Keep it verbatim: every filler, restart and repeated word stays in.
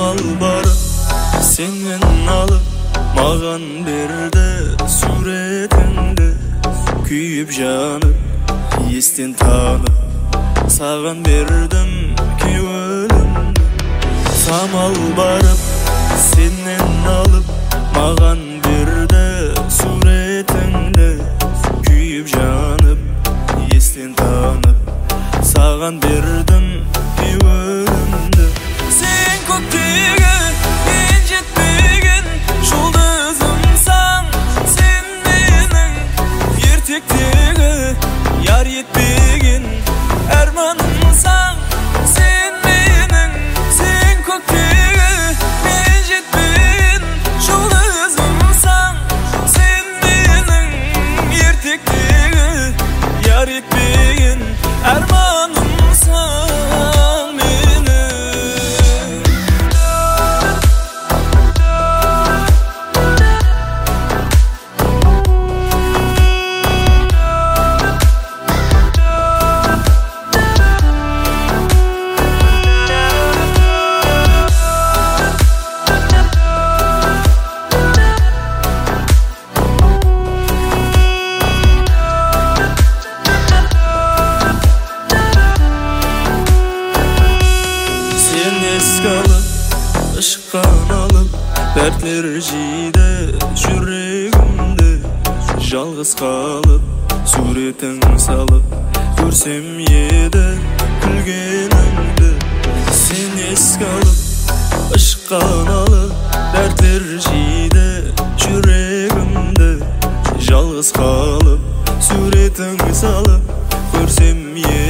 самал барып сенен алып маған берді суретіңді, күйіп жанып естен танып саған бердім кеуілімді. Самал барып сенен алып маған берді суретіңді, күйіп жанып естен танып саған бердім кеуілімді. Сен көктегі мен жетпеген жұлдызымсың, сен менің ертектегі яр етпеген арманымсың. Сен менің, сен көктегі мен жетпеген жұлдызымсың, сен менің ертектегі яр етпеген арманымсың. Işıkkan alıp dertler jiydi жүрегімді, жалғыз қалып суретің салып көрсем еді күлгеніңді. Сен еске алып ышыққан алып дәртлер жейді жүрегімді, жалғыз қалып суретің салып көрсем еді